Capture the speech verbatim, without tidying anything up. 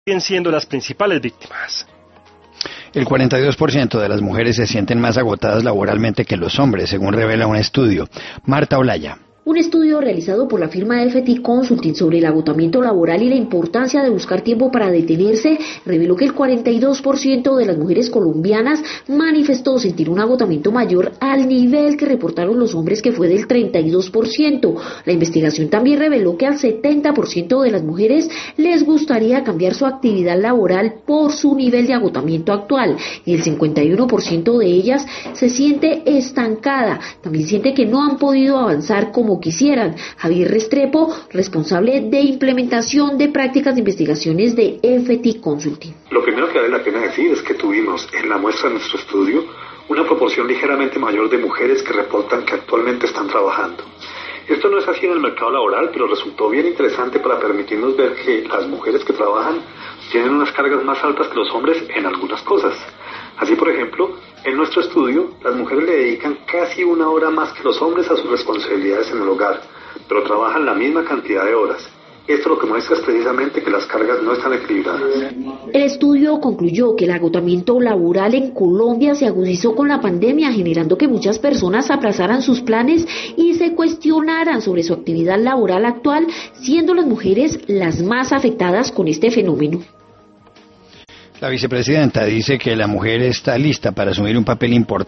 siguen siendo las principales víctimas. El cuarenta y dos por ciento de las mujeres se sienten más agotadas laboralmente que los hombres, según revela un estudio. Marta Olaya. Un estudio realizado por la firma F T Consulting sobre el agotamiento laboral y la importancia de buscar tiempo para detenerse reveló que el cuarenta y dos por ciento de las mujeres colombianas manifestó sentir un agotamiento mayor al nivel que reportaron los hombres, que fue del treinta y dos por ciento. La investigación también reveló que al setenta por ciento de las mujeres les gustaría cambiar su actividad laboral por su nivel de agotamiento actual, y el cincuenta y uno por ciento de ellas se siente estancada. También siente que no han podido avanzar como quisieran. Javier Restrepo, responsable de implementación de prácticas de investigaciones de F T Consulting. Lo primero que vale la pena decir es que tuvimos en la muestra de nuestro estudio una proporción ligeramente mayor de mujeres que reportan que actualmente están trabajando. Esto no es así en el mercado laboral, pero resultó bien interesante para permitirnos ver que las mujeres que trabajan tienen unas cargas más altas que los hombres en algunas cosas. Así, por ejemplo, en nuestro estudio, las mujeres le dedican casi una hora más que los hombres a sus responsabilidades en el hogar, pero trabajan la misma cantidad de horas. Esto lo que muestra es precisamente que las cargas no están equilibradas. El estudio concluyó que el agotamiento laboral en Colombia se agudizó con la pandemia, generando que muchas personas aplazaran sus planes y se cuestionaran sobre su actividad laboral actual, siendo las mujeres las más afectadas con este fenómeno. La vicepresidenta dice que la mujer está lista para asumir un papel importante